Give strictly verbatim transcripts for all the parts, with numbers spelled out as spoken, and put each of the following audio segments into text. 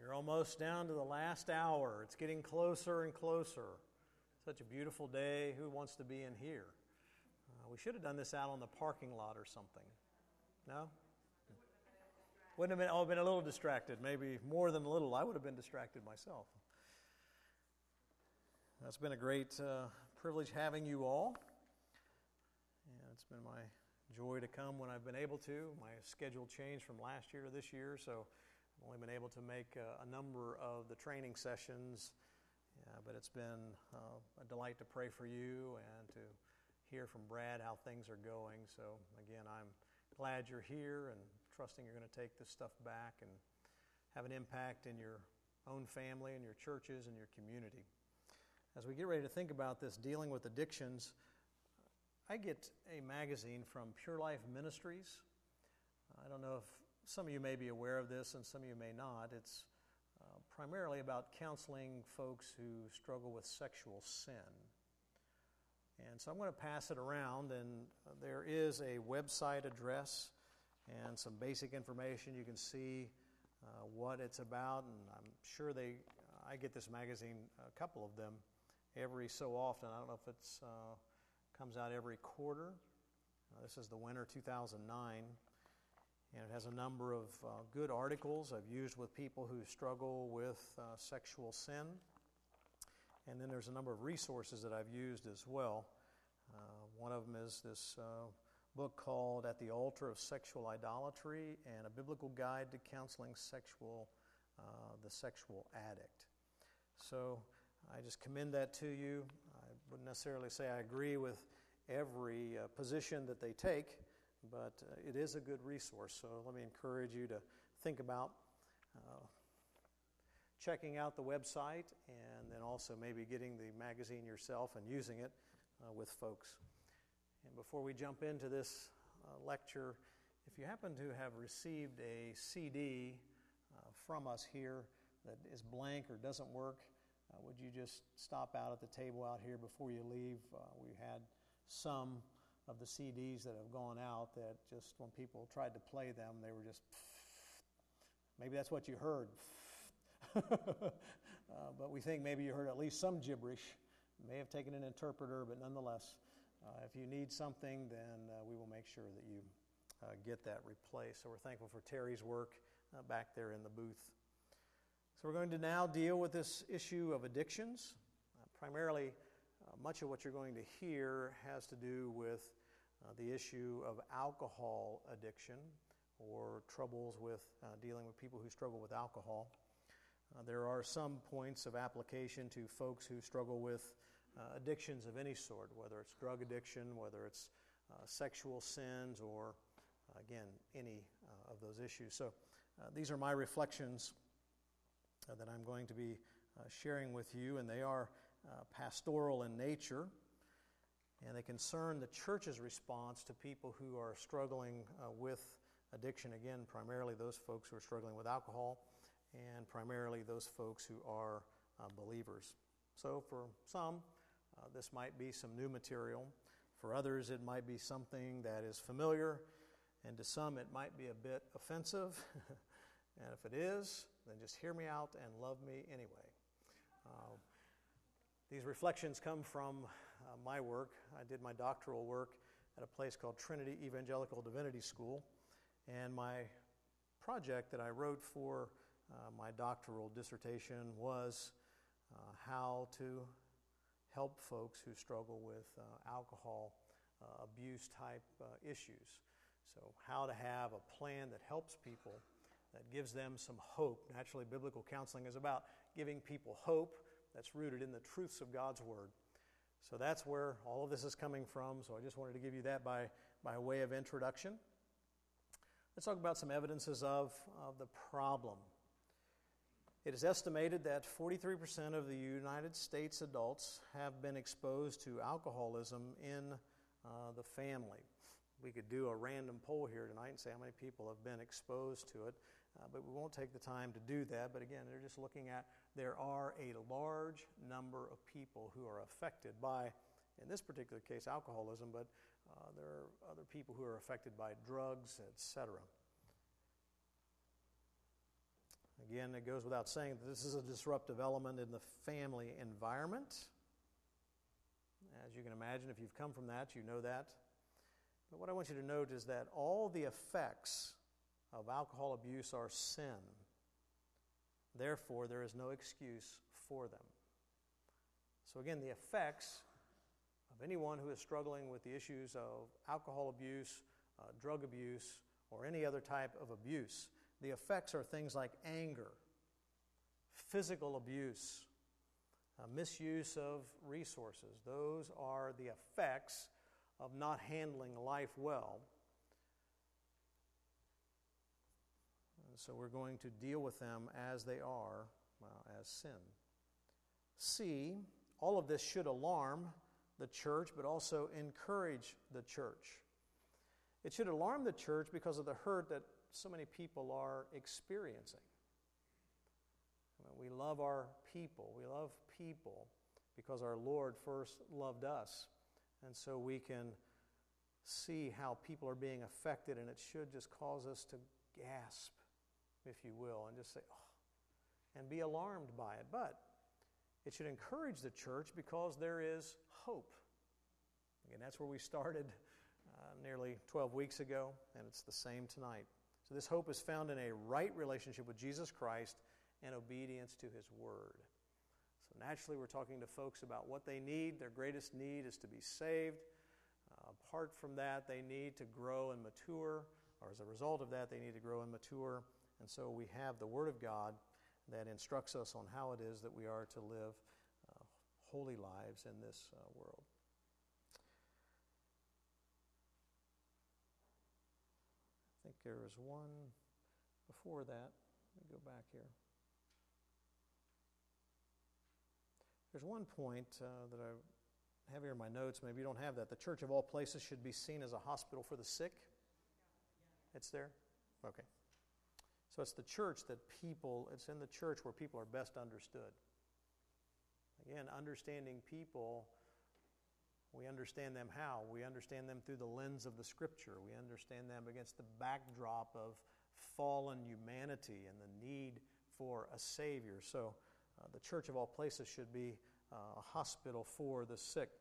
We're almost down to the last hour. It's getting closer and closer. Such a beautiful day. Who wants to be in here? Uh, we should have done this out on the parking lot or something. No? Wouldn't have been, oh, been a little distracted. Maybe more than a little. I would have been distracted myself. It's been a great uh, privilege having you all. And it's been my joy to come when I've been able to. My schedule changed from last year to this year, so I've only been able to make uh, a number of the training sessions, yeah, but it's been uh, a delight to pray for you and to hear from Brad how things are going. So again, I'm glad you're here and trusting you're going to take this stuff back and have an impact in your own family and your churches and your community. As we get ready to think about this, dealing with addictions, I get a magazine from Pure Life Ministries. I don't know if some of you may be aware of this and some of you may not. It's uh, primarily about counseling folks who struggle with sexual sin. And so I'm going to pass it around, and there is a website address and some basic information. You can see uh, what it's about, and I'm sure they, I get this magazine, a couple of them, every so often. I don't know if it's uh, comes out every quarter. Uh, this is the winter two thousand nine. And it has a number of uh, good articles I've used with people who struggle with uh, sexual sin. And then there's a number of resources that I've used as well. Uh, one of them is this uh, book called At the Altar of Sexual Idolatry, and a biblical guide to counseling sexual, uh, the sexual addict. So I just commend that to you. I wouldn't necessarily say I agree with every uh, position that they take, but uh, it is a good resource. So let me encourage you to think about uh, checking out the website and then also maybe getting the magazine yourself and using it uh, with folks. And before we jump into this uh, lecture, if you happen to have received a C D uh, from us here that is blank or doesn't work, uh, would you just stop out at the table out here before you leave? Uh, we had some of the C Ds that have gone out that just when people tried to play them, they were just, maybe that's what you heard. uh, but we think maybe you heard at least some gibberish. May have taken an interpreter, but nonetheless, uh, if you need something, then uh, we will make sure that you uh, get that replaced. So we're thankful for Terry's work uh, back there in the booth. So we're going to now deal with this issue of addictions. Uh, primarily, uh, much of what you're going to hear has to do with uh, the issue of alcohol addiction or troubles with uh, dealing with people who struggle with alcohol. Uh, there are some points of application to folks who struggle with uh, addictions of any sort, whether it's drug addiction, whether it's uh, sexual sins, or, uh, again, any uh, of those issues. So uh, these are my reflections uh, that I'm going to be uh, sharing with you, and they are uh, pastoral in nature, and they concern the church's response to people who are struggling uh, with addiction, again, primarily those folks who are struggling with alcohol, and primarily those folks who are uh, believers. So for some, uh, this might be some new material. For others, it might be something that is familiar, and to some, it might be a bit offensive. And if it is, then just hear me out and love me anyway. Uh, these reflections come from uh, my work. I did my doctoral work at a place called Trinity Evangelical Divinity School, and my project that I wrote for Uh, my doctoral dissertation was uh, how to help folks who struggle with uh, alcohol uh, abuse type uh, issues. So how to have a plan that helps people, that gives them some hope. Naturally, biblical counseling is about giving people hope that's rooted in the truths of God's Word. So that's where all of this is coming from. So I just wanted to give you that by, by way of introduction. Let's talk about some evidences of, of the problem. It is estimated that forty-three percent of the United States adults have been exposed to alcoholism in uh, the family. We could do a random poll here tonight and say how many people have been exposed to it, uh, but we won't take the time to do that. But again, they're just looking at there are a large number of people who are affected by, in this particular case, alcoholism, but uh, there are other people who are affected by drugs, et cetera. Again, it goes without saying that this is a disruptive element in the family environment. As you can imagine, if you've come from that, you know that. But what I want you to note is that all the effects of alcohol abuse are sin. Therefore, there is no excuse for them. So again, the effects of anyone who is struggling with the issues of alcohol abuse, uh, drug abuse, or any other type of abuse, the effects are things like anger, physical abuse, uh, misuse of resources. Those are the effects of not handling life well. And so we're going to deal with them as they are, well, as sin. C, all of this should alarm the church, but also encourage the church. It should alarm the church because of the hurt that so many people are experiencing. I mean, we love our people. We love people because our Lord first loved us. And so we can see how people are being affected, and it should just cause us to gasp, if you will, and just say, oh, and be alarmed by it. But it should encourage the church because there is hope. Again, that's where we started uh, nearly twelve weeks ago, and it's the same tonight. So this hope is found in a right relationship with Jesus Christ and obedience to His Word. So naturally, we're talking to folks about what they need. Their greatest need is to be saved. Uh, apart from that, they need to grow and mature, or as a result of that, they need to grow and mature. And so we have the Word of God that instructs us on how it is that we are to live uh, holy lives in this uh, world. I think there was one before that. Let me go back here. There's one point uh, that I have here in my notes. Maybe you don't have that. The church of all places should be seen as a hospital for the sick. It's there? Okay. So it's the church that people, it's in the church where people are best understood. Again, understanding people, we understand them how? We understand them through the lens of the Scripture. We understand them against the backdrop of fallen humanity and the need for a Savior. So uh, the church of all places should be uh, a hospital for the sick.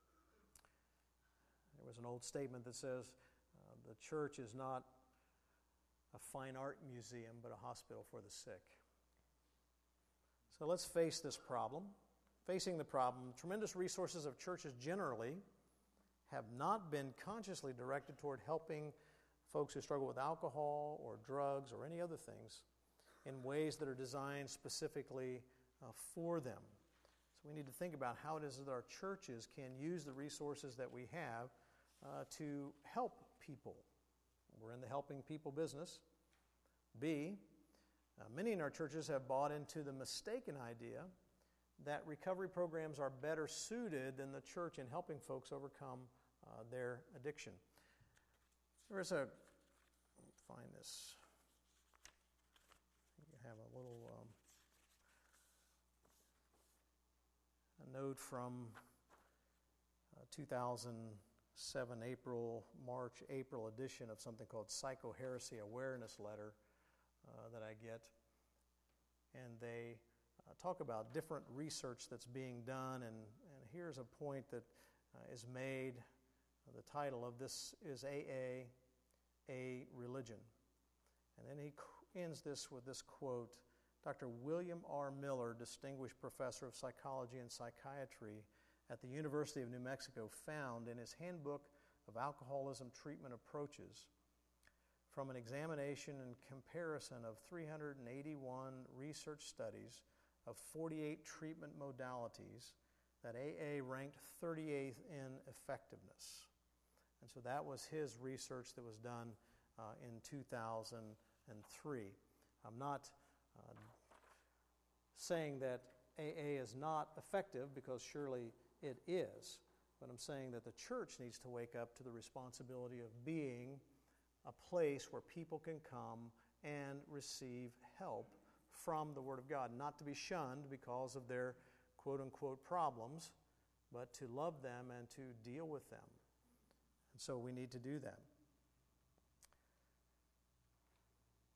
There was an old statement that says uh, the church is not a fine art museum, but a hospital for the sick. So let's face this problem. Facing the problem, tremendous resources of churches generally have not been consciously directed toward helping folks who struggle with alcohol or drugs or any other things in ways that are designed specifically uh, for them. So we need to think about how it is that our churches can use the resources that we have uh, to help people. We're in the helping people business. B, uh, many in our churches have bought into the mistaken idea that recovery programs are better suited than the church in helping folks overcome uh, their addiction. There is a, let me find this. You have a little um, a note from uh, two thousand seven April, March, April edition of something called Psycho-Heresy Awareness Letter uh, that I get. And they uh, talk about different research that's being done, and, and here's a point that uh, is made. Uh, the title of this is A A, A Religion. And then he c- ends this with this quote. Doctor William R. Miller, Distinguished Professor of Psychology and Psychiatry at the University of New Mexico, found in his Handbook of Alcoholism Treatment Approaches, from an examination and comparison of three hundred eighty-one research studies of forty-eight treatment modalities, that A A ranked thirty-eighth in effectiveness. And so that was his research that was done uh, in two thousand three. I'm not uh, saying that A A is not effective, because surely it is, but I'm saying that the church needs to wake up to the responsibility of being a place where people can come and receive help from the Word of God, not to be shunned because of their quote-unquote problems, but to love them and to deal with them. And so we need to do that. Uh,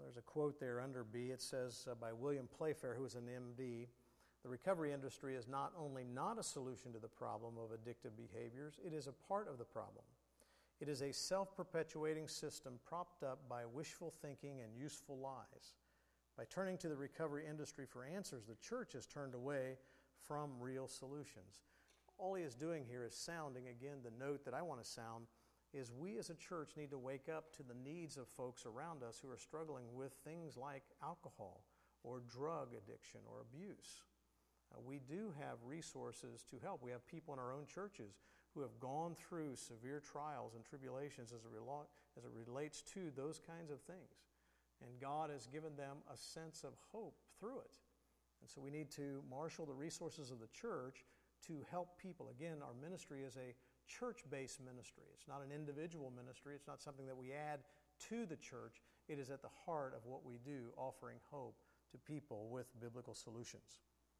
there's a quote there under B. It says uh, by William Playfair, who is an M D, "The recovery industry is not only not a solution to the problem of addictive behaviors, it is a part of the problem. It is a self-perpetuating system propped up by wishful thinking and useful lies. By turning to the recovery industry for answers, the church has turned away from real solutions." All he is doing here is sounding, again, the note that I want to sound, is we as a church need to wake up to the needs of folks around us who are struggling with things like alcohol or drug addiction or abuse. Uh, we do have resources to help. We have people in our own churches who have gone through severe trials and tribulations as it, relo- as it relates to those kinds of things. And God has given them a sense of hope through it. And so we need to marshal the resources of the church to help people. Again, our ministry is a church-based ministry. It's not an individual ministry. It's not something that we add to the church. It is at the heart of what we do, offering hope to people with biblical solutions.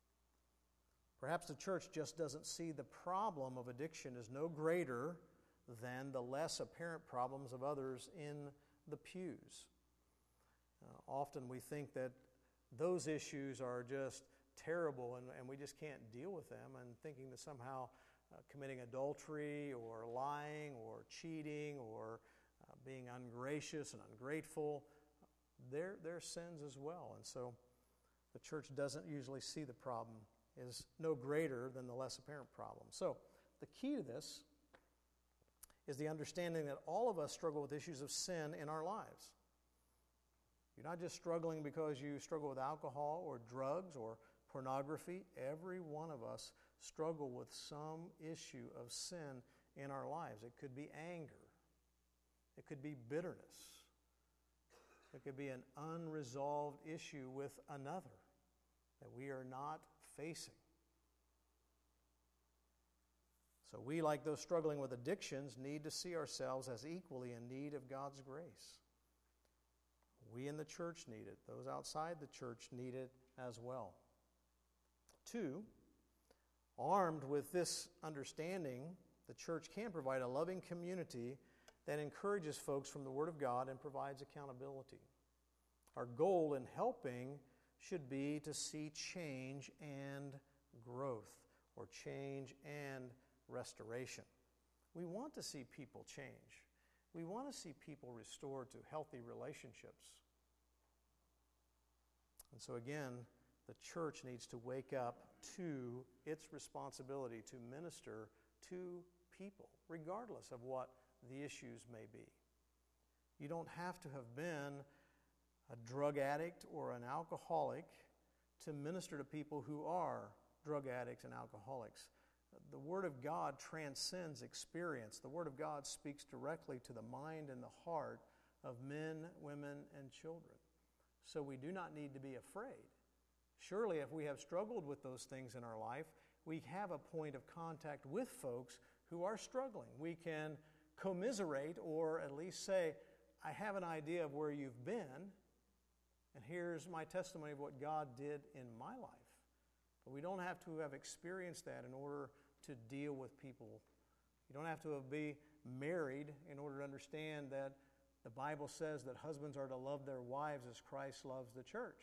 Perhaps the church just doesn't see the problem of addiction as no greater than the less apparent problems of others in the pews. Uh, often we think that those issues are just terrible and, and we just can't deal with them, and thinking that somehow uh, committing adultery or lying or cheating or uh, being ungracious and ungrateful, they're, they're sins as well. And so the church doesn't usually see the problem is no greater than the less apparent problem. So the key to this is the understanding that all of us struggle with issues of sin in our lives. You're not just struggling because you struggle with alcohol or drugs or pornography. Every one of us struggle with some issue of sin in our lives. It could be anger. It could be bitterness. It could be an unresolved issue with another that we are not facing. So we, like those struggling with addictions, need to see ourselves as equally in need of God's grace. We in the church need it. Those outside the church need it as well. Two, armed with this understanding, the church can provide a loving community that encourages folks from the Word of God and provides accountability. Our goal in helping should be to see change and growth, or change and restoration. We want to see people change. We want to see people restored to healthy relationships. And so again, the church needs to wake up to its responsibility to minister to people, regardless of what the issues may be. You don't have to have been a drug addict or an alcoholic to minister to people who are drug addicts and alcoholics. The Word of God transcends experience. The Word of God speaks directly to the mind and the heart of men, women, and children. So we do not need to be afraid. Surely if we have struggled with those things in our life, we have a point of contact with folks who are struggling. We can commiserate, or at least say, I have an idea of where you've been, and here's my testimony of what God did in my life. But we don't have to have experienced that in order to deal with people. You don't have to be married in order to understand that the Bible says that husbands are to love their wives as Christ loves the church.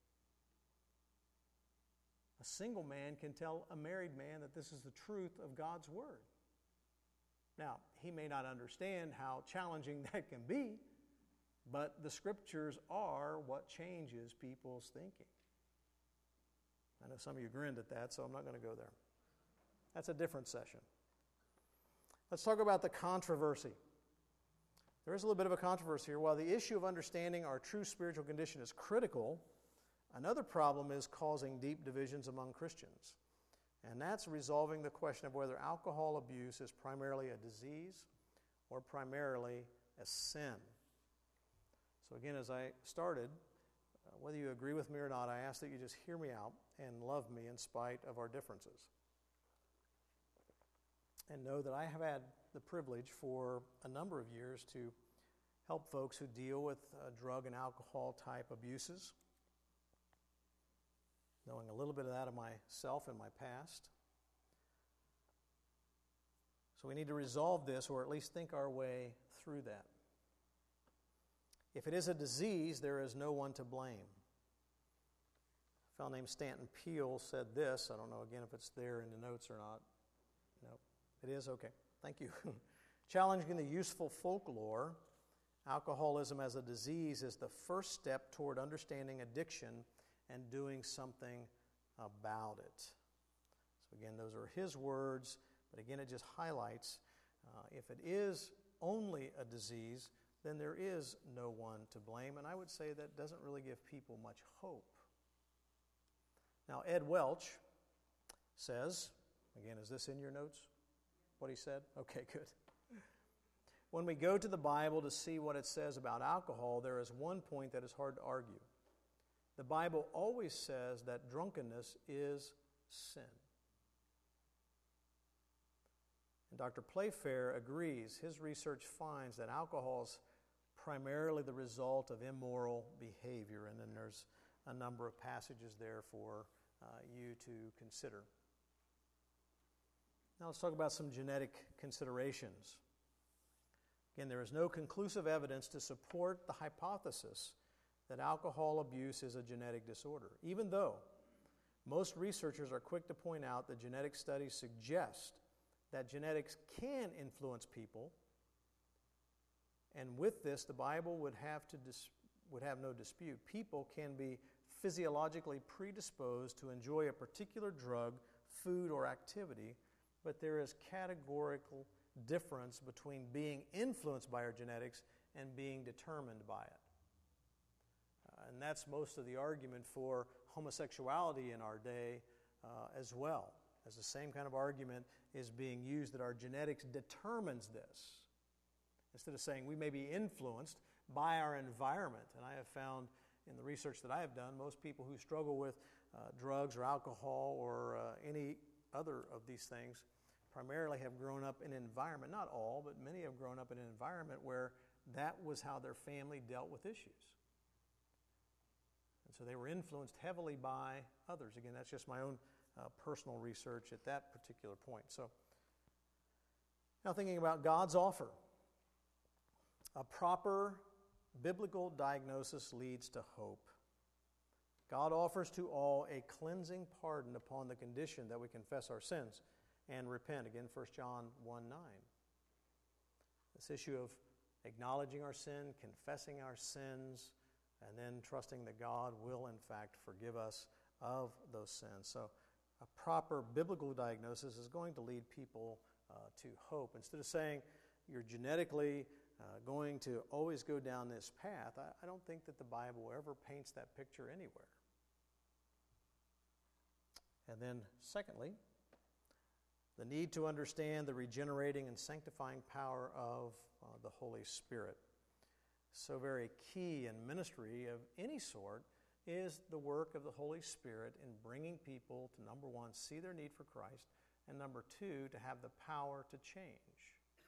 A single man can tell a married man that this is the truth of God's Word. Now, he may not understand how challenging that can be, but the Scriptures are what changes people's thinking. I know some of you grinned at that, so I'm not going to go there. That's a different session. Let's talk about the controversy. There is a little bit of a controversy here. While the issue of understanding our true spiritual condition is critical, another problem is causing deep divisions among Christians. And that's resolving the question of whether alcohol abuse is primarily a disease or primarily a sin. So again, as I started, uh, whether you agree with me or not, I ask that you just hear me out and love me in spite of our differences. And know that I have had the privilege for a number of years to help folks who deal with uh, drug and alcohol type abuses, knowing a little bit of that of myself and my past. So we need to resolve this, or at least think our way through that. If it is a disease, there is no one to blame. A fellow named Stanton Peele said this. I don't know, again, if it's there in the notes or not. No, it is? Okay. Thank you. Challenging the useful folklore, alcoholism as a disease is the first step toward understanding addiction and doing something about it. So again, those are his words, but again, it just highlights uh, if it is only a disease, then there is no one to blame, and I would say that doesn't really give people much hope. Now, Ed Welch says, again, is this in your notes, what he said? Okay, good. When we go to the Bible to see what it says about alcohol, there is one point that is hard to argue. The Bible always says that drunkenness is sin. And Doctor Playfair agrees. His research finds that alcohol is primarily the result of immoral behavior, and then there's a number of passages there for uh, you to consider. Now let's talk about some genetic considerations. Again, there is no conclusive evidence to support the hypothesis that alcohol abuse is a genetic disorder, even though most researchers are quick to point out that genetic studies suggest that genetics can influence people, and with this, the Bible would have to dis- would have no dispute. People can be physiologically predisposed to enjoy a particular drug, food, or activity, but there is categorical difference between being influenced by our genetics and being determined by it. Uh, and that's most of the argument for homosexuality in our day uh, as well, as the same kind of argument is being used that our genetics determines this. Instead of saying we may be influenced by our environment. And I have found in the research that I have done, most people who struggle with uh, drugs or alcohol or uh, any other of these things primarily have grown up in an environment, not all, but many have grown up in an environment where that was how their family dealt with issues. And so they were influenced heavily by others. Again, that's just my own uh, personal research at that particular point. So now thinking about God's offer. A proper biblical diagnosis leads to hope. God offers to all a cleansing pardon upon the condition that we confess our sins and repent. Again, First John one nine. This issue of acknowledging our sin, confessing our sins, and then trusting that God will, in fact, forgive us of those sins. So a proper biblical diagnosis is going to lead people uh, to hope. Instead of saying you're genetically uh, going to always go down this path, I, I don't think that the Bible ever paints that picture anywhere. And then, secondly, the need to understand the regenerating and sanctifying power of uh, the Holy Spirit. So very key in ministry of any sort is the work of the Holy Spirit in bringing people to, number one, see their need for Christ, and number two, to have the power to change.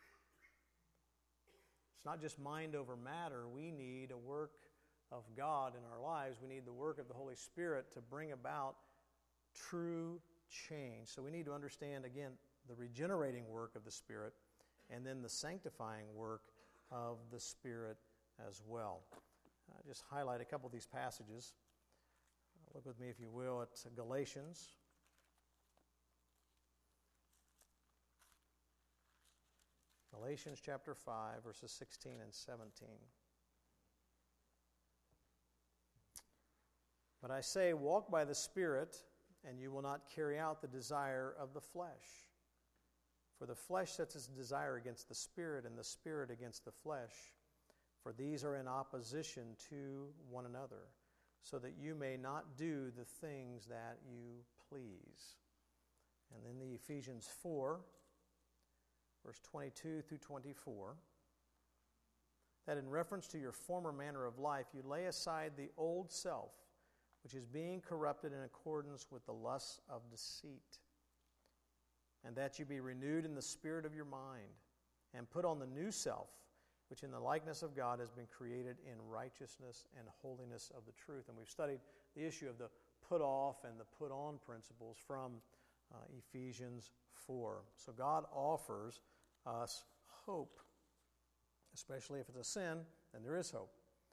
It's not just mind over matter. We need a work of God in our lives. We need the work of the Holy Spirit to bring about true change. So we need to understand, again, the regenerating work of the Spirit and then the sanctifying work of the Spirit as well. Uh, just highlight a couple of these passages. Uh, look with me, if you will, at Galatians. Galatians chapter five, verses sixteen and seventeen. But I say, walk by the Spirit, and you will not carry out the desire of the flesh. For the flesh sets its desire against the Spirit, and the Spirit against the flesh. For these are in opposition to one another, so that you may not do the things that you please. And then the Ephesians four, verse twenty-two through twenty-four, that in reference to your former manner of life, you lay aside the old self, which is being corrupted in accordance with the lusts of deceit, and that you be renewed in the spirit of your mind, and put on the new self, which in the likeness of God has been created in righteousness and holiness of the truth. And we've studied the issue of the put off and the put on principles from uh, Ephesians four. So God offers us hope, especially if it's a sin, then there is hope.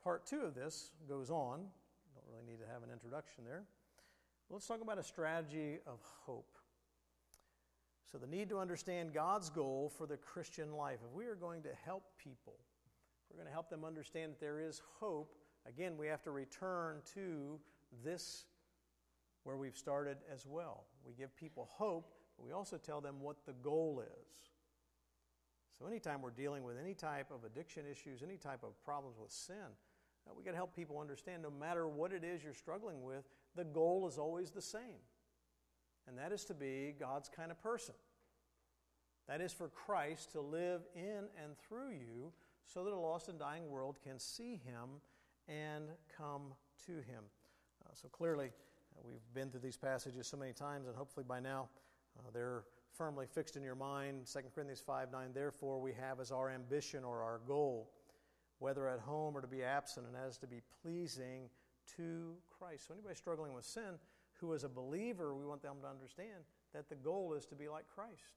part two of this goes on. Don't really need to have an introduction there. Let's talk about a strategy of hope. So the need to understand God's goal for the Christian life. If we are going to help people, if we're going to help them understand that there is hope, again, we have to return to this where we've started as well. We give people hope, but we also tell them what the goal is. So anytime we're dealing with any type of addiction issues, any type of problems with sin, uh, we got to help people understand no matter what it is you're struggling with, the goal is always the same. And that is to be God's kind of person. That is for Christ to live in and through you so that a lost and dying world can see Him and come to Him. Uh, so clearly, uh, we've been through these passages so many times, and hopefully by now uh, they're firmly fixed in your mind. Second Corinthians five nine, therefore we have as our ambition or our goal, whether at home or to be absent, and as to be pleasing to Christ. So anybody struggling with sin who is a believer, we want them to understand that the goal is to be like Christ.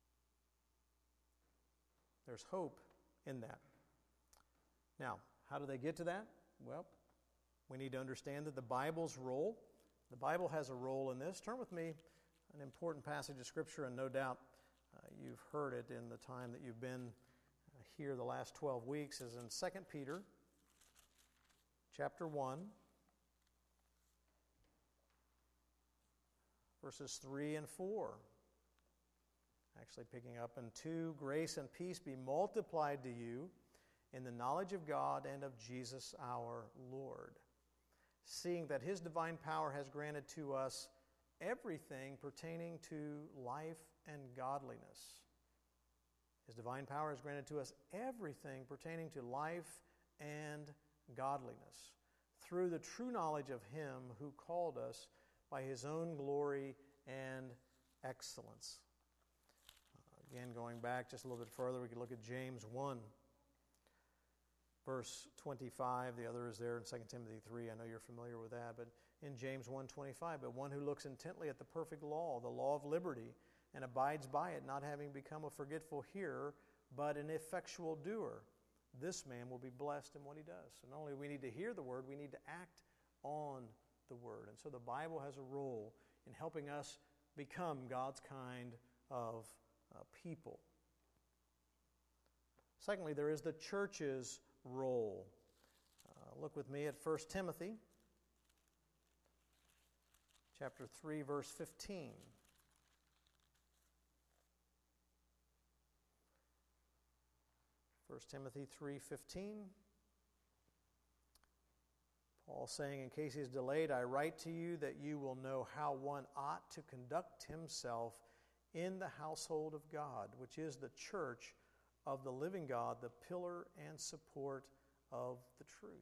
There's hope in that. Now, how do they get to that? Well, we need to understand that the Bible's role, the Bible has a role in this. Turn with me, an important passage of Scripture, and no doubt uh, you've heard it in the time that you've been uh, here the last twelve weeks, is in Second Peter chapter one, verses three and four. Actually picking up in two, grace and peace be multiplied to you in the knowledge of God and of Jesus our Lord, seeing that His divine power has granted to us everything pertaining to life and godliness. His divine power has granted to us everything pertaining to life and godliness through the true knowledge of Him who called us by His own glory and excellence. Uh, again, going back just a little bit further, we could look at James one, verse twenty-five. The other is there in Second Timothy three. I know you're familiar with that, but in James one twenty-five, but one who looks intently at the perfect law, the law of liberty, and abides by it, not having become a forgetful hearer, but an effectual doer, this man will be blessed in what he does. So not only do we need to hear the word, we need to act on the word. And so the Bible has a role in helping us become God's kind of uh, people. Secondly, there is the church's role. Uh, look with me at First Timothy chapter three, verse fifteen. First Timothy three fifteen. Paul saying, in case he is delayed, I write to you that you will know how one ought to conduct himself in the household of God, which is the church of the living God, the pillar and support of the truth.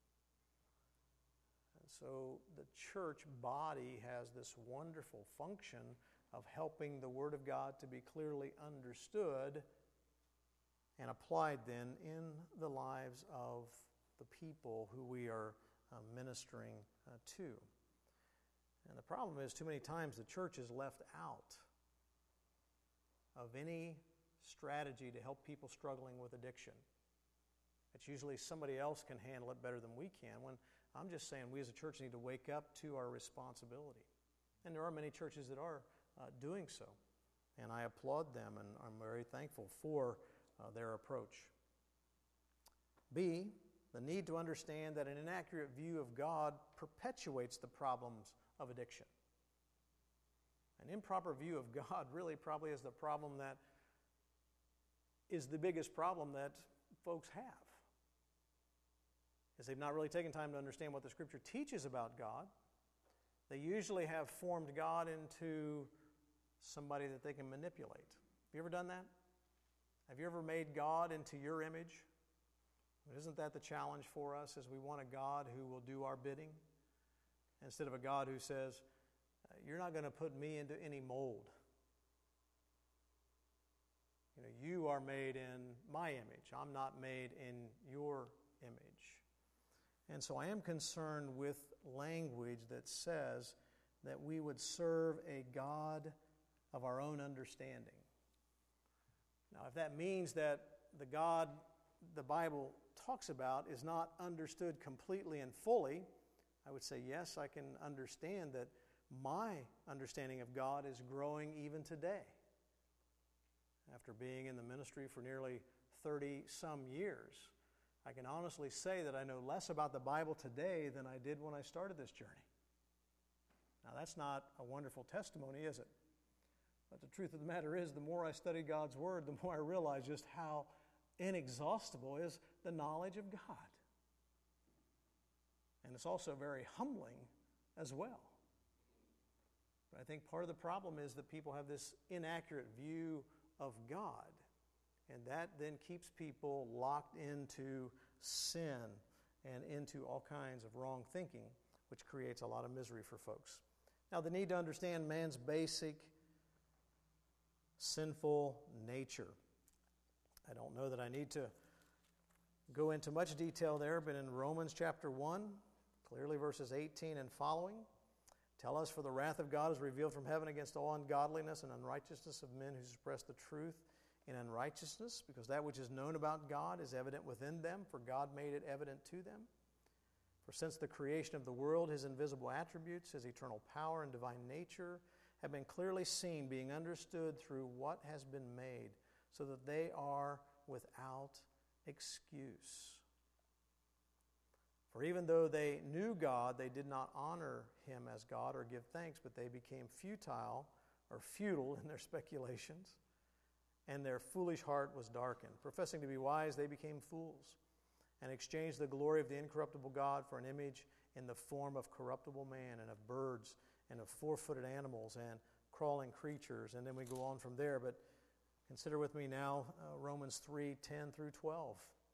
And so the church body has this wonderful function of helping the Word of God to be clearly understood and applied then in the lives of the people who we are uh, ministering uh, to. And the problem is, too many times the church is left out of any strategy to help people struggling with addiction. It's usually somebody else can handle it better than we can, when I'm just saying we as a church need to wake up to our responsibility. And there are many churches that are uh, doing so. And I applaud them, and I'm very thankful for uh, their approach. B, the need to understand that an inaccurate view of God perpetuates the problems of addiction. An improper view of God really probably is the problem that is the biggest problem that folks have. Is they've not really taken time to understand what the Scripture teaches about God. They usually have formed God into somebody that they can manipulate. Have you ever done that? Have you ever made God into your image? Isn't that the challenge for us, is we want a God who will do our bidding instead of a God who says, you're not going to put me into any mold. You know, you are made in my image. I'm not made in your image. And so I am concerned with language that says that we would serve a God of our own understanding. Now, if that means that the God the Bible talks about is not understood completely and fully, I would say, yes, I can understand that my understanding of God is growing even today. After being in the ministry for nearly thirty-some years, I can honestly say that I know less about the Bible today than I did when I started this journey. Now, that's not a wonderful testimony, is it? But the truth of the matter is, the more I study God's Word, the more I realize just how inexhaustible is the knowledge of God. And it's also very humbling as well. But I think part of the problem is that people have this inaccurate view of God, and that then keeps people locked into sin and into all kinds of wrong thinking, which creates a lot of misery for folks. Now, the need to understand man's basic sinful nature. I don't know that I need to go into much detail there, but in Romans chapter one, clearly verses eighteen and following, tell us, for the wrath of God is revealed from heaven against all ungodliness and unrighteousness of men who suppress the truth in unrighteousness, because that which is known about God is evident within them, for God made it evident to them. For since the creation of the world, his invisible attributes, his eternal power and divine nature, have been clearly seen, being understood through what has been made, so that they are without excuse. For even though they knew God, they did not honor him as God or give thanks, but they became futile or futile in their speculations, and their foolish heart was darkened. Professing to be wise, they became fools, and exchanged the glory of the incorruptible God for an image in the form of corruptible man, and of birds, and of four-footed animals, and crawling creatures. And then we go on from there, but consider with me now uh, Romans three, ten through twelve.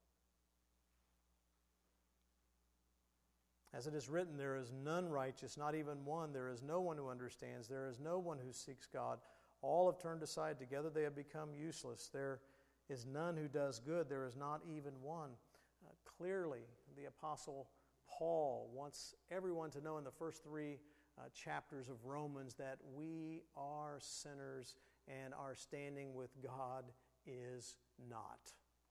As it is written, there is none righteous, not even one. There is no one who understands. There is no one who seeks God. All have turned aside. Together they have become useless. There is none who does good. There is not even one. Uh, clearly, the Apostle Paul wants everyone to know in the first three uh, chapters of Romans that we are sinners and our standing with God is not.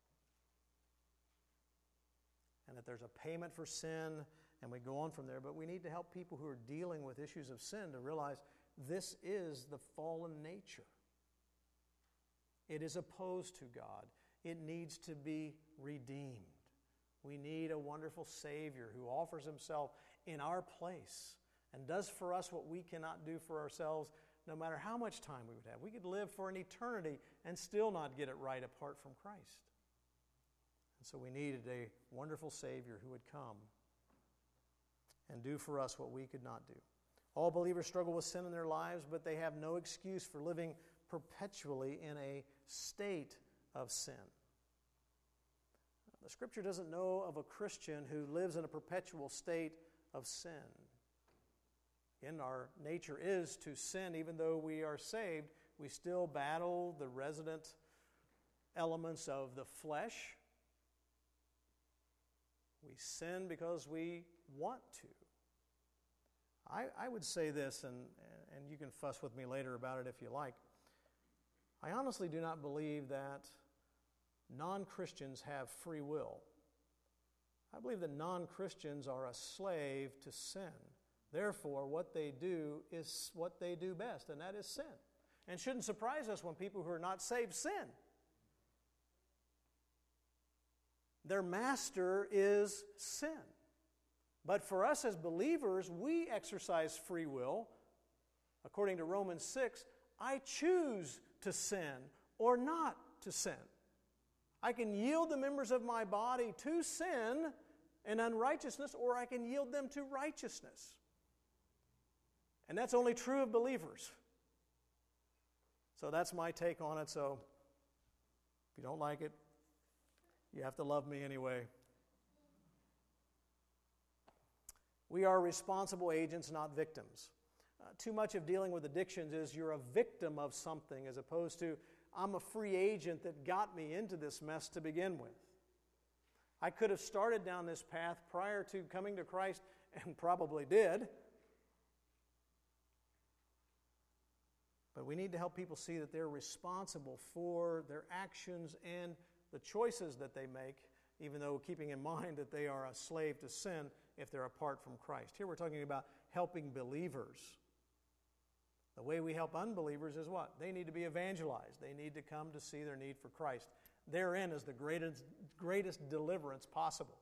And that there's a payment for sin, and we go on from there. But we need to help people who are dealing with issues of sin to realize this is the fallen nature. It is opposed to God. It needs to be redeemed. We need a wonderful Savior who offers himself in our place and does for us what we cannot do for ourselves, no matter how much time we would have. We could live for an eternity and still not get it right apart from Christ. And so we needed a wonderful Savior who would come and do for us what we could not do. All believers struggle with sin in their lives, but they have no excuse for living perpetually in a state of sin. The Scripture doesn't know of a Christian who lives in a perpetual state of sin. Again, our nature is to sin. Even though we are saved, we still battle the resident elements of the flesh. We sin because we want to. I, I would say this, and, and you can fuss with me later about it if you like. I honestly do not believe that non-Christians have free will. I believe that non-Christians are a slave to sin. Therefore, what they do is what they do best, and that is sin. And it shouldn't surprise us when people who are not saved sin. Their master is sin. But for us as believers, we exercise free will. According to Romans six, I choose to sin or not to sin. I can yield the members of my body to sin and unrighteousness, or I can yield them to righteousness. And that's only true of believers. So that's my take on it. So if you don't like it, you have to love me anyway. We are responsible agents, not victims. Uh, too much of dealing with addictions is you're a victim of something, as opposed to I'm a free agent that got me into this mess to begin with. I could have started down this path prior to coming to Christ, and probably did. But we need to help people see that they're responsible for their actions and the choices that they make, even though keeping in mind that they are a slave to sin if they're apart from Christ. Here we're talking about helping believers. The way we help unbelievers is what? They need to be evangelized. They need to come to see their need for Christ. Therein is the greatest, greatest deliverance possible.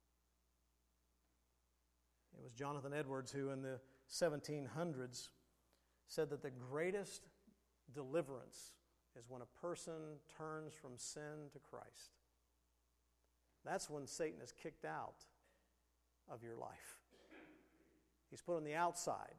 It was Jonathan Edwards who in the seventeen hundreds said that the greatest deliverance is when a person turns from sin to Christ. That's when Satan is kicked out of your life. He's put on the outside.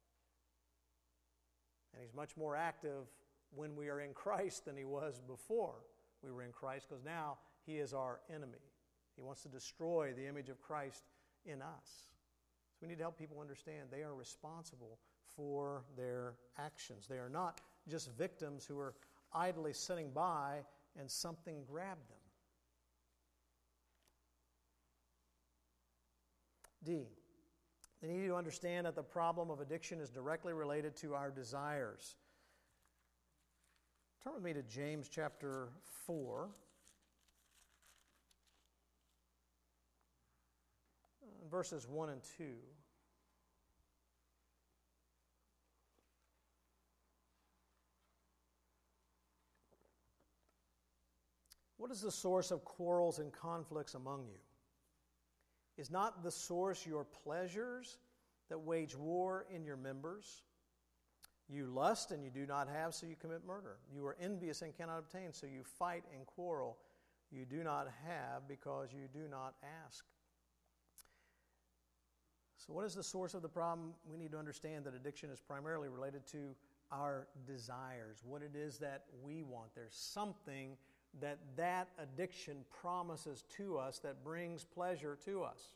And he's much more active when we are in Christ than he was before we were in Christ, because now he is our enemy. He wants to destroy the image of Christ in us. So we need to help people understand they are responsible for their actions. They are not just victims who are idly sitting by and something grabbed them. D, they need to understand that the problem of addiction is directly related to our desires. Turn with me to James chapter four. Verses one and two. What is the source of quarrels and conflicts among you? Is not the source your pleasures that wage war in your members? You lust and you do not have, so you commit murder. You are envious and cannot obtain, so you fight and quarrel. You do not have because you do not ask. So what is the source of the problem? We need to understand that addiction is primarily related to our desires, what it is that we want. There's something that that addiction promises to us that brings pleasure to us.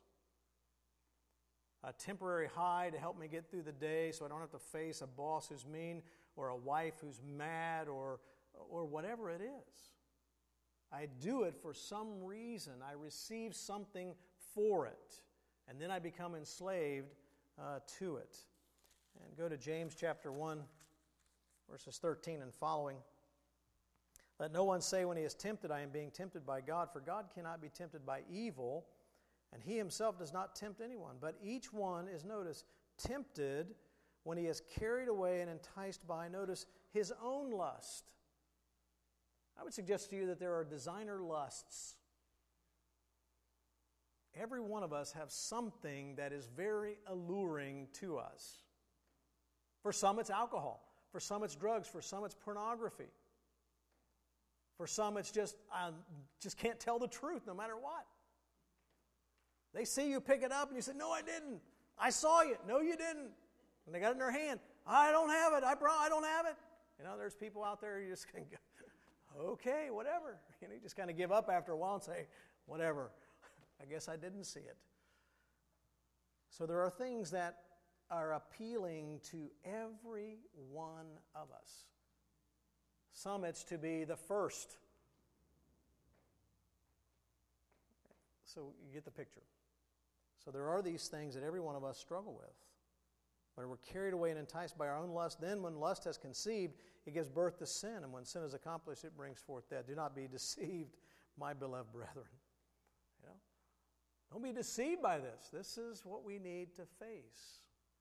A temporary high to help me get through the day so I don't have to face a boss who's mean or a wife who's mad or, or whatever it is. I do it for some reason. I receive something for it. And then I become enslaved uh, to it. And go to James chapter one, verses thirteen and following. Let no one say when he is tempted, I am being tempted by God, for God cannot be tempted by evil, and he himself does not tempt anyone. But each one is, notice, tempted when he is carried away and enticed by, notice, his own lust. I would suggest to you that there are designer lusts. Every one of us have something that is very alluring to us. For some it's alcohol. For some it's drugs. For some it's pornography. For some it's just, I just can't tell the truth no matter what. They see you pick it up and you say, no, I didn't. I saw you. No, you didn't. And they got it in their hand. I don't have it. I, bro- I don't have it. You know, there's people out there you just can go, okay, whatever. You know, you just kind of give up after a while and say, whatever. I guess I didn't see it. So there are things that are appealing to every one of us. Some it's to be the first. So you get the picture. So there are these things that every one of us struggle with. When we're carried away and enticed by our own lust, then when lust has conceived, it gives birth to sin. And when sin is accomplished, it brings forth death. Do not be deceived, my beloved brethren. You know? Don't be deceived by this. This is what we need to face.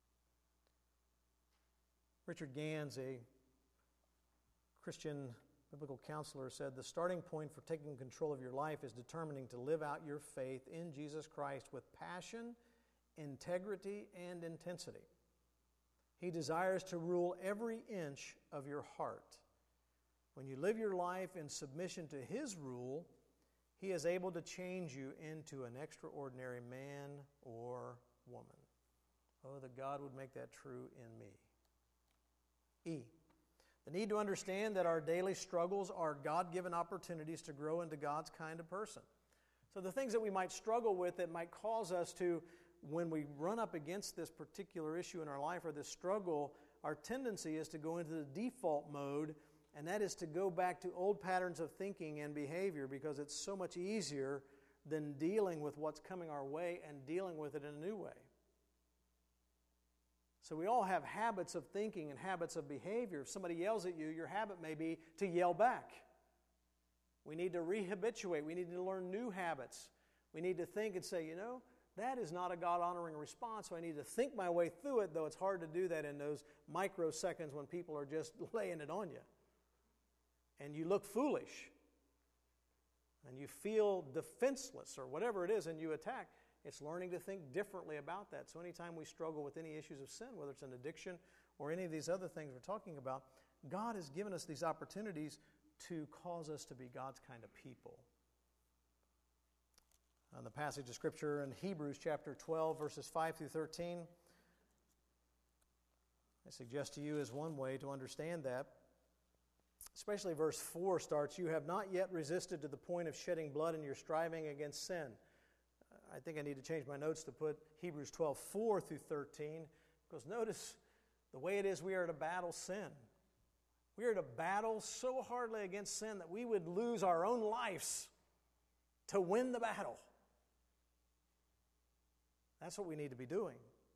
Richard Gans, a Christian biblical counselor, said, the starting point for taking control of your life is determining to live out your faith in Jesus Christ with passion, integrity, and intensity. He desires to rule every inch of your heart. When you live your life in submission to His rule, He is able to change you into an extraordinary man or woman. Oh, that God would make that true in me. E. The need to understand that our daily struggles are God-given opportunities to grow into God's kind of person. So the things that we might struggle with that might cause us to, when we run up against this particular issue in our life or this struggle, our tendency is to go into the default mode, and that is to go back to old patterns of thinking and behavior because it's so much easier than dealing with what's coming our way and dealing with it in a new way. So we all have habits of thinking and habits of behavior. If somebody yells at you, your habit may be to yell back. We need to rehabituate. We need to learn new habits. We need to think and say, you know, that is not a God-honoring response, so I need to think my way through it, though it's hard to do that in those microseconds when people are just laying it on you. And you look foolish. And you feel defenseless or whatever it is, and you attack. It's learning to think differently about that. So anytime we struggle with any issues of sin, whether it's an addiction or any of these other things we're talking about, God has given us these opportunities to cause us to be God's kind of people. Uh, the passage of Scripture in Hebrews chapter twelve, verses five through thirteen, I suggest to you is one way to understand that. Especially verse four starts, "You have not yet resisted to the point of shedding blood in your striving against sin." I think I need to change my notes to put Hebrews twelve, four through thirteen, because notice the way it is we are to battle sin. We are to battle so hardly against sin that we would lose our own lives to win the battle. That's what we need to be doing.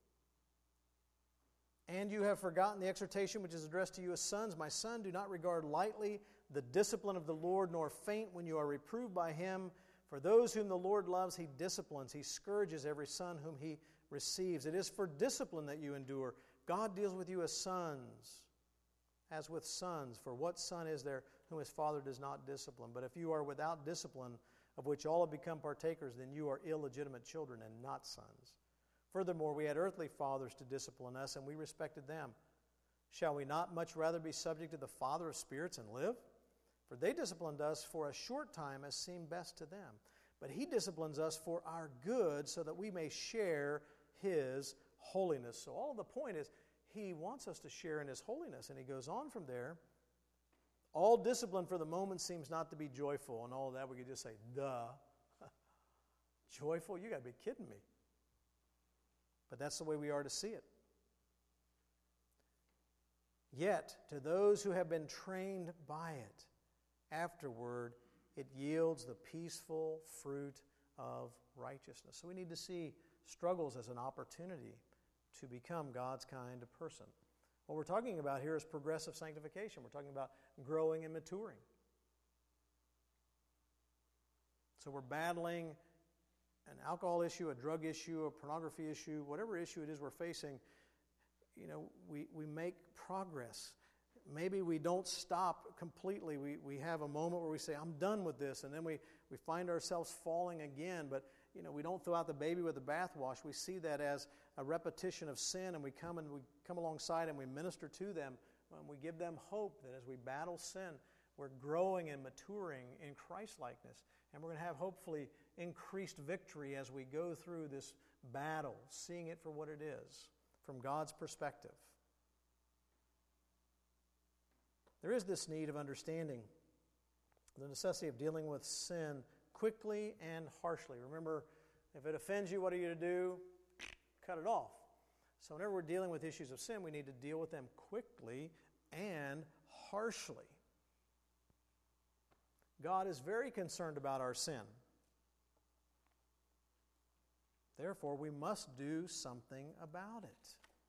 "And you have forgotten the exhortation which is addressed to you as sons. My son, do not regard lightly the discipline of the Lord, nor faint when you are reproved by him. For those whom the Lord loves, he disciplines. He scourges every son whom he receives. It is for discipline that you endure. God deals with you as sons, as with sons. For what son is there whom his father does not discipline? But if you are without discipline, of which all have become partakers, then you are illegitimate children and not sons. Furthermore, we had earthly fathers to discipline us, and we respected them. Shall we not much rather be subject to the Father of spirits and live? For they disciplined us for a short time as seemed best to them. But he disciplines us for our good, so that we may share his holiness." So all the point is, he wants us to share in his holiness. And he goes on from there. "All discipline for the moment seems not to be joyful." And all of that, we could just say, duh. Joyful? You got to be kidding me. But that's the way we are to see it. "Yet, to those who have been trained by it, afterward it yields the peaceful fruit of righteousness." So we need to see struggles as an opportunity to become God's kind of person. What we're talking about here is progressive sanctification. We're talking about growing and maturing. So we're battling an alcohol issue, a drug issue, a pornography issue, whatever issue it is we're facing. You know, we, we make progress. Maybe we don't stop completely. We, we have a moment where we say, I'm done with this, and then we, we find ourselves falling again. But, you know, we don't throw out the baby with the bathwash. We see that as a repetition of sin, and we come and we come alongside and we minister to them, and we give them hope that as we battle sin, we're growing and maturing in Christ-likeness. And we're going to have, hopefully, increased victory as we go through this battle, seeing it for what it is, from God's perspective. There is this need of understanding the necessity of dealing with sin quickly and harshly. Remember, if it offends you, what are you to do? Cut it off. So whenever we're dealing with issues of sin, we need to deal with them quickly and harshly. God is very concerned about our sin. Therefore, we must do something about it.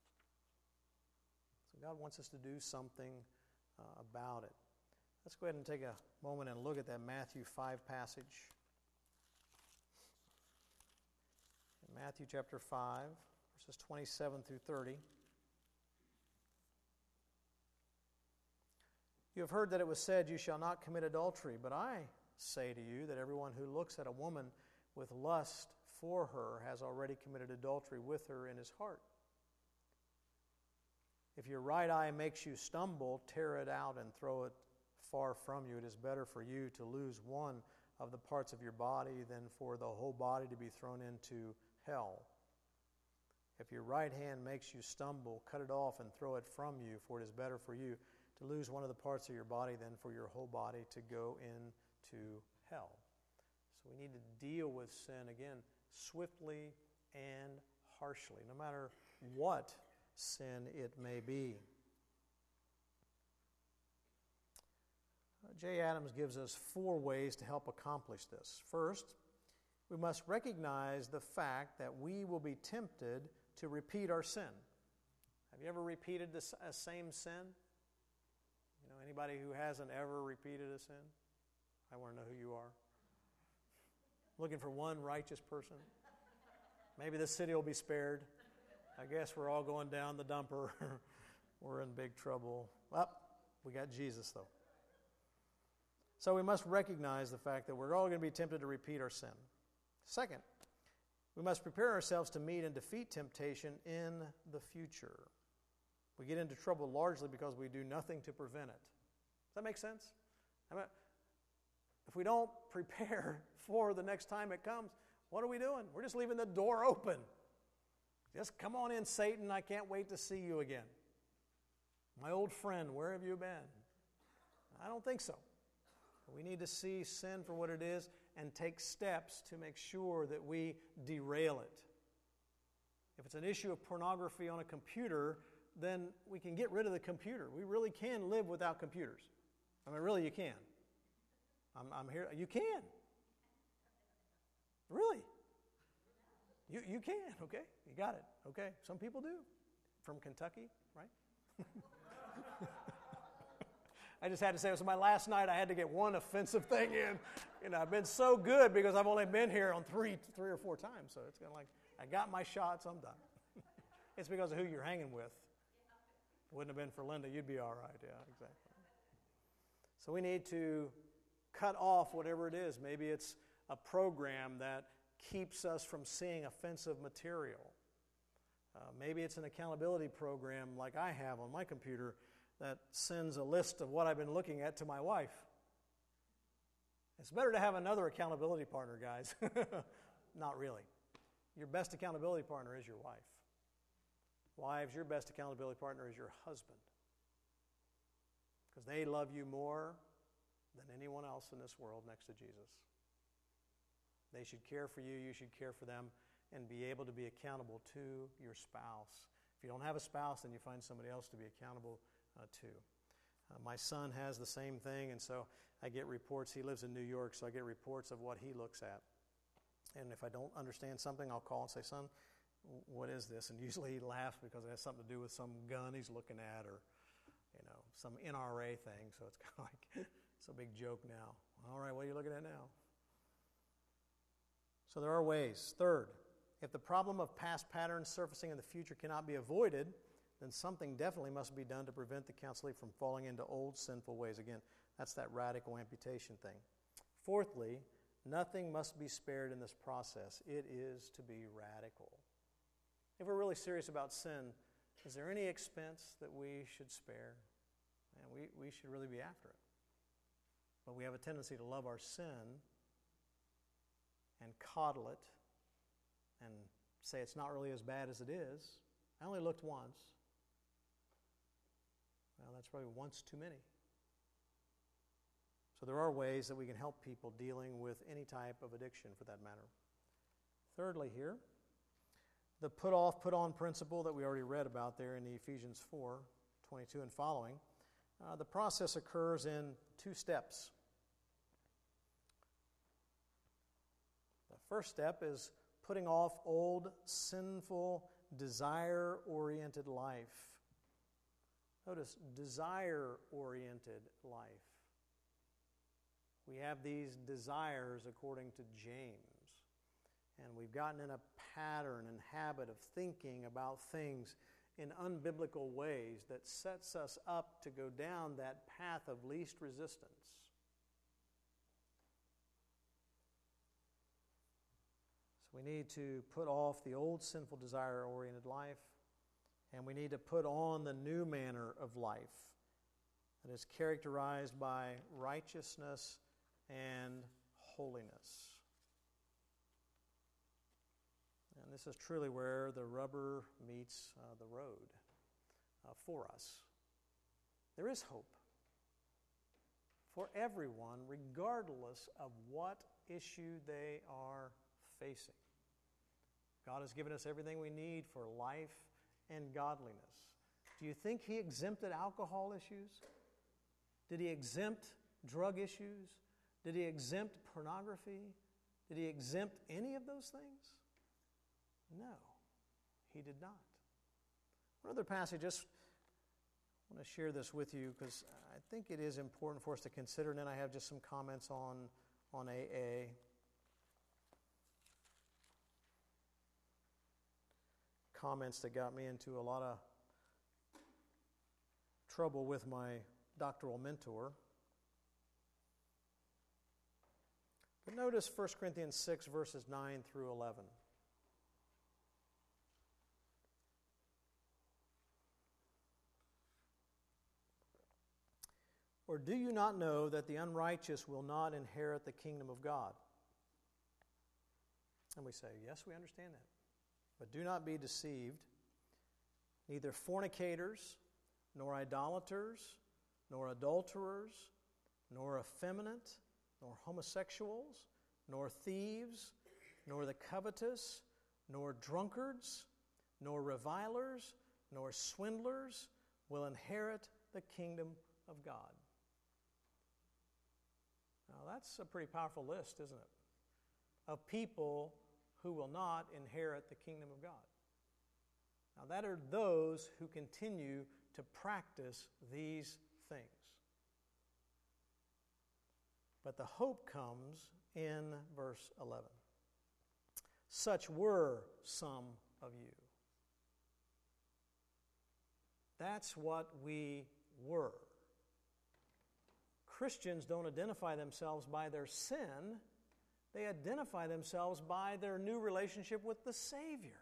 So God wants us to do something uh, about it. Let's go ahead and take a moment and look at that Matthew five passage. In Matthew chapter five, verses twenty-seven through thirty. "You have heard that it was said, 'You shall not commit adultery.' But I say to you that everyone who looks at a woman with lust for her has already committed adultery with her in his heart. If your right eye makes you stumble, tear it out and throw it far from you. It is better for you to lose one of the parts of your body than for the whole body to be thrown into hell. If your right hand makes you stumble, cut it off and throw it from you, for it is better for you to lose one of the parts of your body than for your whole body to go into hell." So we need to deal with sin, again, swiftly and harshly, no matter what sin it may be. Jay Adams gives us four ways to help accomplish this. First, we must recognize the fact that we will be tempted to repeat our sin. Have you ever repeated the same sin? You know, anybody who hasn't ever repeated a sin? I want to know who you are. Looking for one righteous person. Maybe this city will be spared. I guess we're all going down the dumper. We're in big trouble. Well, we got Jesus, though. So we must recognize the fact that we're all going to be tempted to repeat our sin. Second, we must prepare ourselves to meet and defeat temptation in the future. We get into trouble largely because we do nothing to prevent it. Does that make sense? I mean, if we don't prepare for the next time it comes, what are we doing? We're just leaving the door open. Just come on in, Satan. I can't wait to see you again. My old friend, where have you been? I don't think so. We need to see sin for what it is and take steps to make sure that we derail it. If it's an issue of pornography on a computer, then we can get rid of the computer. We really can live without computers. I mean, really, you can. I'm, I'm here. You can. Really. You, you can, okay? You got it, okay? Some people do. From Kentucky, right? I just had to say, it was my last night. I had to get one offensive thing in. You know, I've been so good because I've only been here on three, three or four times. So it's kind of like, I got my shots, I'm done. It's because of who you're hanging with. Wouldn't have been for Linda, you'd be all right. Yeah, exactly. So we need to cut off whatever it is. Maybe it's a program that keeps us from seeing offensive material. Uh, maybe it's an accountability program like I have on my computer that sends a list of what I've been looking at to my wife. It's better to have another accountability partner, guys. Not really. Your best accountability partner is your wife. Wives, your best accountability partner is your husband. Because they love you more than anyone else in this world next to Jesus. They should care for you, you should care for them, and be able to be accountable to your spouse. If you don't have a spouse, then you find somebody else to be accountable uh, to. Uh, my son has the same thing, and so I get reports. He lives in New York, so I get reports of what he looks at. And if I don't understand something, I'll call and say, son, what is this? And usually he laughs because it has something to do with some gun he's looking at or, you know, some N R A thing. So it's kind of like, it's a big joke now. All right, what are you looking at now? So there are ways. Third, if the problem of past patterns surfacing in the future cannot be avoided, then something definitely must be done to prevent the counselee from falling into old sinful ways. Again, that's that radical amputation thing. Fourthly, nothing must be spared in this process. It is to be radical. If we're really serious about sin, is there any expense that we should spare? And we, we should really be after it. But we have a tendency to love our sin and coddle it and say it's not really as bad as it is. I only looked once. Well, that's probably once too many. So there are ways that we can help people dealing with any type of addiction for that matter. Thirdly here, the put off, put on principle that we already read about there in Ephesians four, twenty-two and following. Uh, the process occurs in two steps. The first step is putting off old, sinful, desire-oriented life. Notice, desire-oriented life. We have these desires according to James. And we've gotten in a pattern and habit of thinking about things in unbiblical ways that sets us up to go down that path of least resistance. So we need to put off the old sinful desire-oriented life, and we need to put on the new manner of life that is characterized by righteousness and holiness. And this is truly where the rubber meets uh, the road uh, for us. There is hope for everyone, regardless of what issue they are facing. God has given us everything we need for life and godliness. Do you think He exempted alcohol issues? Did He exempt drug issues? Did He exempt pornography? Did He exempt any of those things? No, He did not. One other passage, just I want to share this with you because I think it is important for us to consider, and then I have just some comments on, on A A. Comments that got me into a lot of trouble with my doctoral mentor. But notice First Corinthians six, verses nine through eleven. Or do you not know that the unrighteous will not inherit the kingdom of God? And we say, yes, we understand that. But do not be deceived. Neither fornicators, nor idolaters, nor adulterers, nor effeminate, nor homosexuals, nor thieves, nor the covetous, nor drunkards, nor revilers, nor swindlers will inherit the kingdom of God. Now that's a pretty powerful list, isn't it? Of people who will not inherit the kingdom of God. Now that are those who continue to practice these things. But the hope comes in verse eleven. Such were some of you. That's what we were. Christians don't identify themselves by their sin. They identify themselves by their new relationship with the Savior.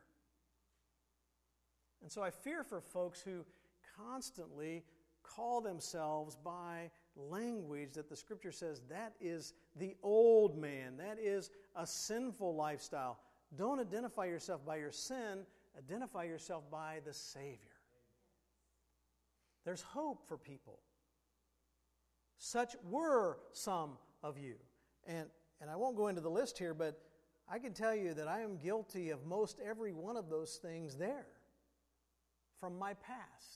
And so I fear for folks who constantly call themselves by language that the Scripture says that is the old man, that is a sinful lifestyle. Don't identify yourself by your sin, identify yourself by the Savior. There's hope for people. Such were some of you. And, and I won't go into the list here, but I can tell you that I am guilty of most every one of those things there from my past.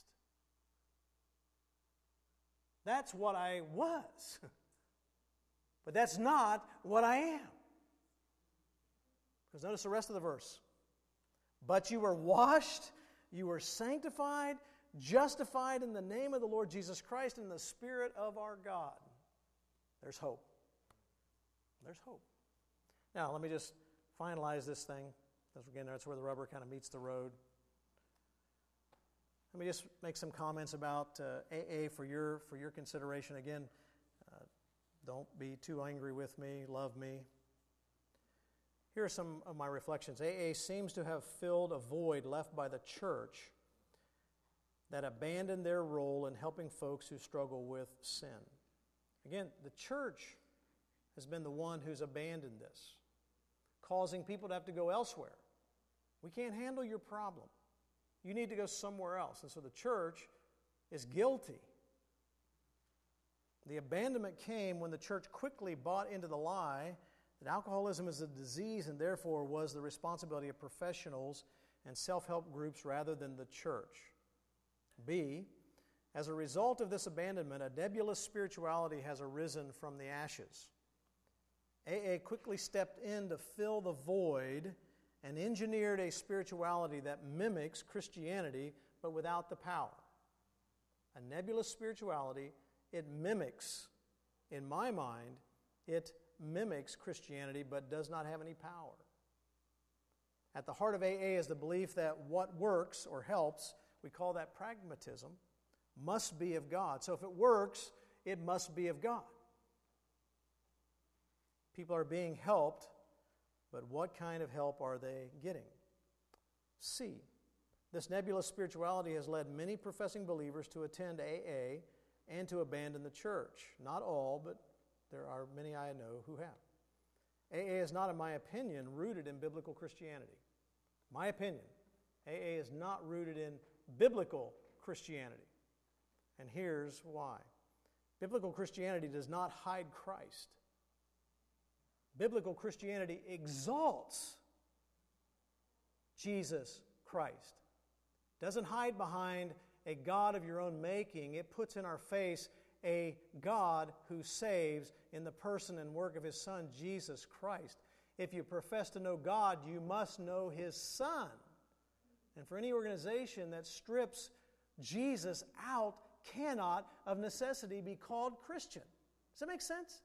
That's what I was. But that's not what I am. Because notice the rest of the verse. But you were washed, you were sanctified, justified in the name of the Lord Jesus Christ and the Spirit of our God. There's hope. There's hope. Now, let me just finalize this thing. Because again, that's where the rubber kind of meets the road. Let me just make some comments about uh, A A for your for your consideration. Again, uh, don't be too angry with me. Love me. Here are some of my reflections. A A seems to have filled a void left by the church that abandoned their role in helping folks who struggle with sin. Again, the church has been the one who's abandoned this, causing people to have to go elsewhere. We can't handle your problem. You need to go somewhere else. And so the church is guilty. The abandonment came when the church quickly bought into the lie that alcoholism is a disease and therefore was the responsibility of professionals and self-help groups rather than the church. B, as a result of this abandonment, a nebulous spirituality has arisen from the ashes. A A quickly stepped in to fill the void and engineered a spirituality that mimics Christianity but without the power. A nebulous spirituality, it mimics, in my mind, it mimics Christianity but does not have any power. At the heart of A A is the belief that what works or helps, we call that pragmatism, must be of God. So if it works, it must be of God. People are being helped, but what kind of help are they getting? C, this nebulous spirituality has led many professing believers to attend A A and to abandon the church. Not all, but there are many I know who have. A A is not, in my opinion, rooted in biblical Christianity. My opinion, A A is not rooted in biblical Christianity. And here's why. Biblical Christianity does not hide Christ. Biblical Christianity exalts Jesus Christ. Doesn't hide behind a God of your own making. It puts in our face a God who saves in the person and work of His Son, Jesus Christ. If you profess to know God, you must know His Son. And for any organization that strips Jesus out cannot of necessity be called Christian. Does that make sense?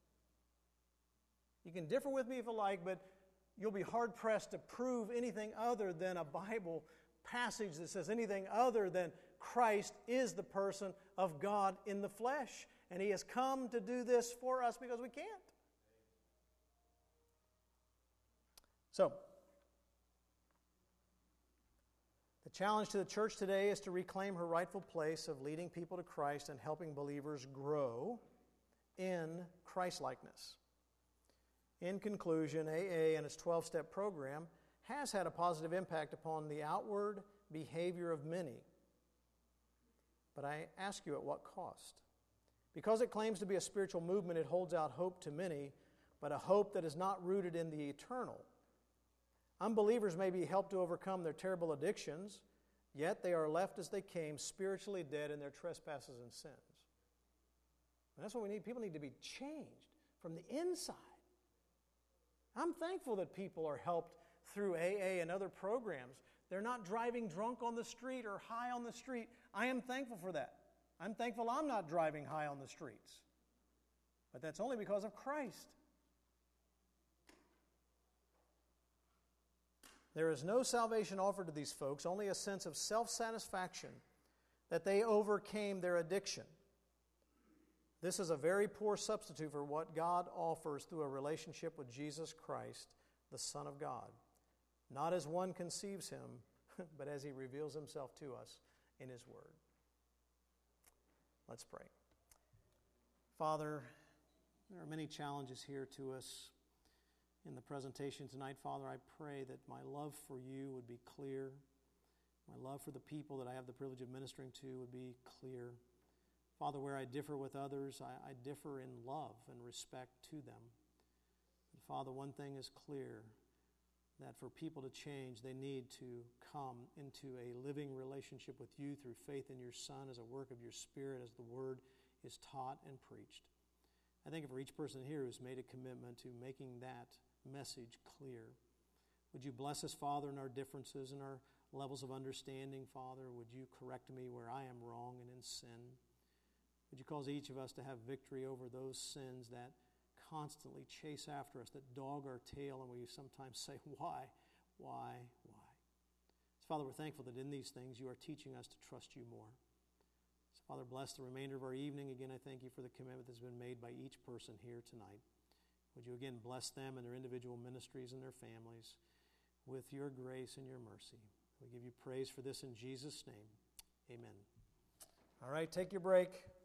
You can differ with me if you like, but you'll be hard-pressed to prove anything other than a Bible passage that says anything other than Christ is the person of God in the flesh. And He has come to do this for us because we can't. So, the challenge to the church today is to reclaim her rightful place of leading people to Christ and helping believers grow in Christ-likeness. In conclusion, A A and its twelve-step program has had a positive impact upon the outward behavior of many. But I ask you, at what cost? Because it claims to be a spiritual movement, it holds out hope to many, but a hope that is not rooted in the eternal. Unbelievers may be helped to overcome their terrible addictions, yet they are left as they came, spiritually dead in their trespasses and sins. And that's what we need. People need to be changed from the inside. I'm thankful that people are helped through A A and other programs. They're not driving drunk on the street or high on the street. I am thankful for that. I'm thankful I'm not driving high on the streets. But that's only because of Christ. There is no salvation offered to these folks, only a sense of self-satisfaction that they overcame their addiction. This is a very poor substitute for what God offers through a relationship with Jesus Christ, the Son of God. Not as one conceives Him, but as He reveals Himself to us in His Word. Let's pray. Father, there are many challenges here to us in the presentation tonight. Father, I pray that my love for You would be clear. My love for the people that I have the privilege of ministering to would be clear. Father, where I differ with others, I, I differ in love and respect to them. And Father, one thing is clear, that for people to change, they need to come into a living relationship with You through faith in Your Son as a work of Your Spirit, as the Word is taught and preached. I think for each person here who's made a commitment to making that message clear. Would You bless us, Father, in our differences and our levels of understanding, Father? Would You correct me where I am wrong and in sin? Would You cause each of us to have victory over those sins that constantly chase after us, that dog our tail, and we sometimes say, why, why, why? So, Father, we're thankful that in these things You are teaching us to trust You more. So, Father, bless the remainder of our evening. Again, I thank You for the commitment that's been made by each person here tonight. Would You again bless them and their individual ministries and their families with Your grace and Your mercy. We give You praise for this in Jesus' name. Amen. All right, take your break.